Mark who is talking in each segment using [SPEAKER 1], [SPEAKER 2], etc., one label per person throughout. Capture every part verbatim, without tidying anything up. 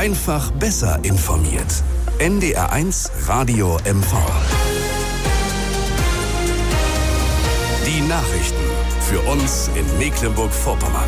[SPEAKER 1] Einfach besser informiert. N D R eins Radio M V. Die Nachrichten für uns in Mecklenburg-Vorpommern.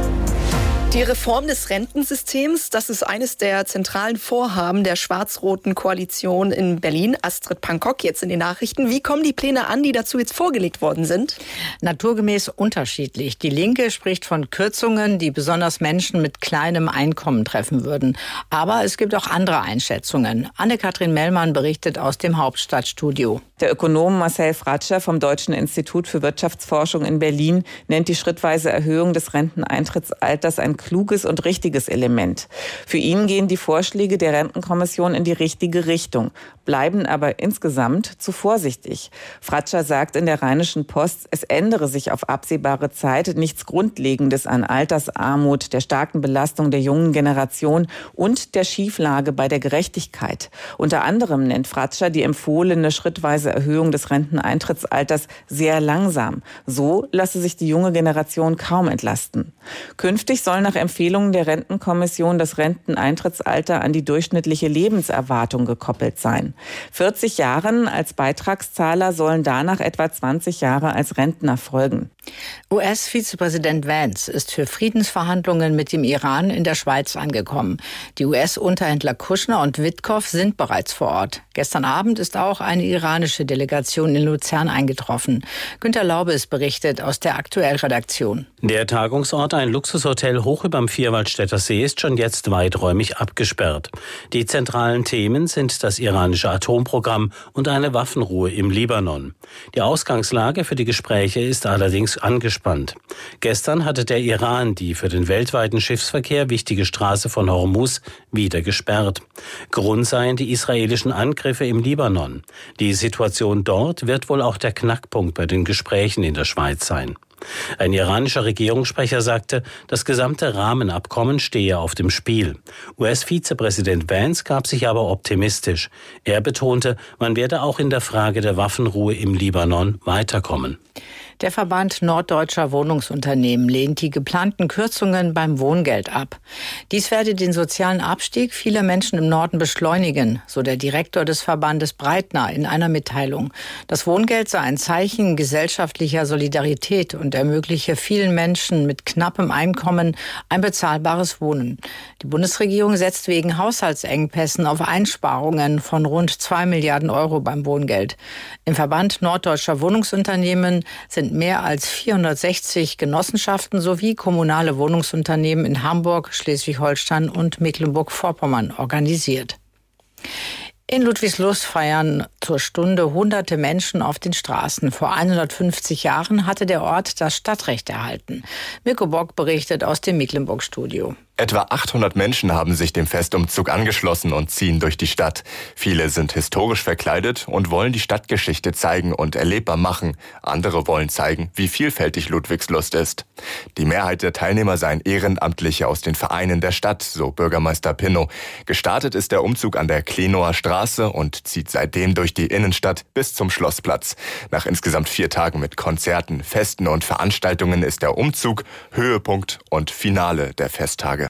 [SPEAKER 2] Die Reform des Rentensystems, das ist eines der zentralen Vorhaben der schwarz-roten Koalition in Berlin. Astrid Pankok jetzt in den Nachrichten. Wie kommen die Pläne an, die dazu jetzt vorgelegt worden sind?
[SPEAKER 3] Naturgemäß unterschiedlich. Die Linke spricht von Kürzungen, die besonders Menschen mit kleinem Einkommen treffen würden. Aber es gibt auch andere Einschätzungen. Anne-Kathrin Mellmann berichtet aus dem Hauptstadtstudio.
[SPEAKER 4] Der Ökonom Marcel Fratscher vom Deutschen Institut für Wirtschaftsforschung in Berlin nennt die schrittweise Erhöhung des Renteneintrittsalters ein kluges und richtiges Element. Für ihn gehen die Vorschläge der Rentenkommission in die richtige Richtung, bleiben aber insgesamt zu vorsichtig. Fratscher sagt in der Rheinischen Post, es ändere sich auf absehbare Zeit nichts Grundlegendes an Altersarmut, der starken Belastung der jungen Generation und der Schieflage bei der Gerechtigkeit. Unter anderem nennt Fratscher die empfohlene schrittweise Erhöhung des Renteneintrittsalters sehr langsam. So lasse sich die junge Generation kaum entlasten. Künftig soll nach Empfehlungen der Rentenkommission das Renteneintrittsalter an die durchschnittliche Lebenserwartung gekoppelt sein. vierzig Jahren als Beitragszahler sollen danach etwa zwanzig Jahre als Rentner folgen.
[SPEAKER 3] U S-Vizepräsident Vance ist für Friedensverhandlungen mit dem Iran in der Schweiz angekommen. Die U S-Unterhändler Kushner und Witkow sind bereits vor Ort. Gestern Abend ist auch eine iranische Delegation in Luzern eingetroffen. Günter Laubes berichtet aus der Aktuell-Redaktion.
[SPEAKER 5] Der Tagungsort, ein Luxushotel hoch überm Vierwaldstätter See, ist schon jetzt weiträumig abgesperrt. Die zentralen Themen sind das iranische Atomprogramm und eine Waffenruhe im Libanon. Die Ausgangslage für die Gespräche ist allerdings angespannt. Gestern hatte der Iran die für den weltweiten Schiffsverkehr wichtige Straße von Hormuz wieder gesperrt. Grund seien die israelischen Angriffe im Libanon. Die Situation dort wird wohl auch der Knackpunkt bei den Gesprächen in der Schweiz sein. Ein iranischer Regierungssprecher sagte, das gesamte Rahmenabkommen stehe auf dem Spiel. U S-Vizepräsident Vance gab sich aber optimistisch. Er betonte, man werde auch in der Frage der Waffenruhe im Libanon weiterkommen.
[SPEAKER 3] Der Verband Norddeutscher Wohnungsunternehmen lehnt die geplanten Kürzungen beim Wohngeld ab. Dies werde den sozialen Abstieg vieler Menschen im Norden beschleunigen, so der Direktor des Verbandes Breitner in einer Mitteilung. Das Wohngeld sei ein Zeichen gesellschaftlicher Solidarität und ermögliche vielen Menschen mit knappem Einkommen ein bezahlbares Wohnen. Die Bundesregierung setzt wegen Haushaltsengpässen auf Einsparungen von rund zwei Milliarden Euro beim Wohngeld. Im Verband Norddeutscher Wohnungsunternehmen sind mehr als vierhundertsechzig Genossenschaften sowie kommunale Wohnungsunternehmen in Hamburg, Schleswig-Holstein und Mecklenburg-Vorpommern organisiert. In Ludwigslust feiern zur Stunde hunderte Menschen auf den Straßen. Vor hundertfünfzig Jahren hatte der Ort das Stadtrecht erhalten. Mirko Bock berichtet aus dem Mecklenburg-Studio.
[SPEAKER 6] Etwa achthundert Menschen haben sich dem Festumzug angeschlossen und ziehen durch die Stadt. Viele sind historisch verkleidet und wollen die Stadtgeschichte zeigen und erlebbar machen. Andere wollen zeigen, wie vielfältig Ludwigslust ist. Die Mehrheit der Teilnehmer seien Ehrenamtliche aus den Vereinen der Stadt, so Bürgermeister Pinnow. Gestartet ist der Umzug an der Klenower Straße und zieht seitdem durch die Innenstadt bis zum Schlossplatz. Nach insgesamt vier Tagen mit Konzerten, Festen und Veranstaltungen ist der Umzug Höhepunkt und Finale der Festtage.